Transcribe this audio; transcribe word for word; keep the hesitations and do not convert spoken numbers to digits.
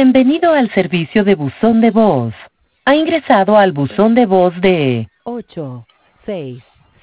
Bienvenido al servicio de buzón de voz. Ha ingresado al buzón de voz de ocho, seis,